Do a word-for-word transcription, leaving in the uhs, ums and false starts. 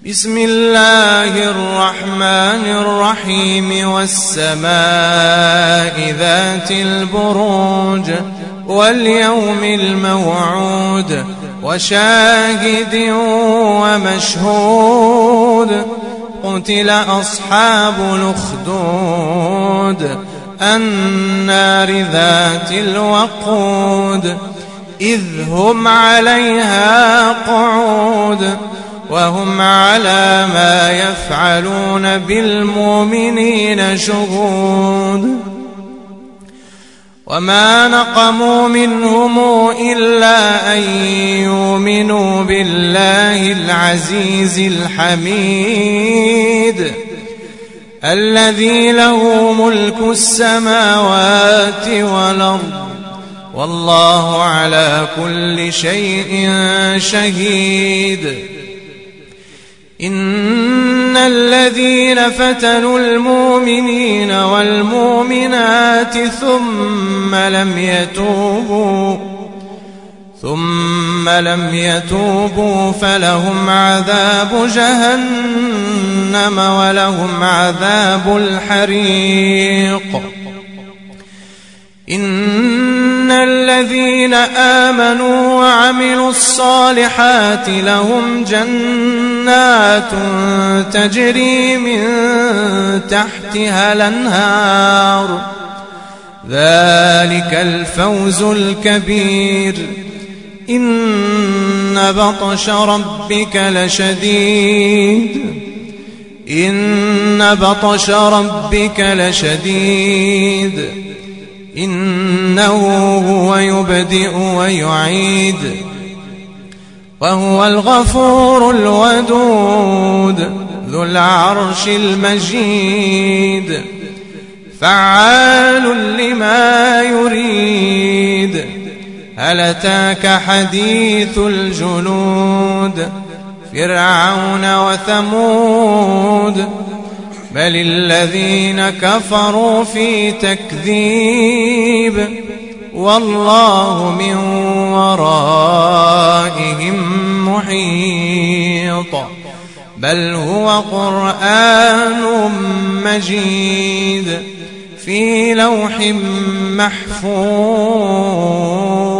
بسم الله الرحمن الرحيم والسماء ذات البروج واليوم الموعود وشاهد ومشهود قتل أصحاب الأخدود النار ذات الوقود إذ هم عليها قعود وهم على ما يفعلون بالمؤمنين شهود وما نقموا منهم إلا أن يؤمنوا بالله العزيز الحميد الذي له ملك السماوات والأرض والله على كل شيء شهيد إن الذين فتنوا المؤمنين والمؤمنات ثم لم يتوبوا ثم لم يتوبوا فلهم عذاب جهنم ولهم عذاب الحريق إن الذين آمنوا وعملوا الصالحات لهم جنات تجري من تحتها الأنهار ذلك الفوز الكبير إن بطش ربك لشديد إن بطش ربك لشديد إنه هو يبدئ ويعيد وهو الغفور الودود ذو العرش المجيد فعال لما يريد هل أتاك حديث الجنود فرعون وثمود بل الذين كفروا في تكذيب والله من ورائهم محيط بل هو قرآن مجيد في لوح محفوظ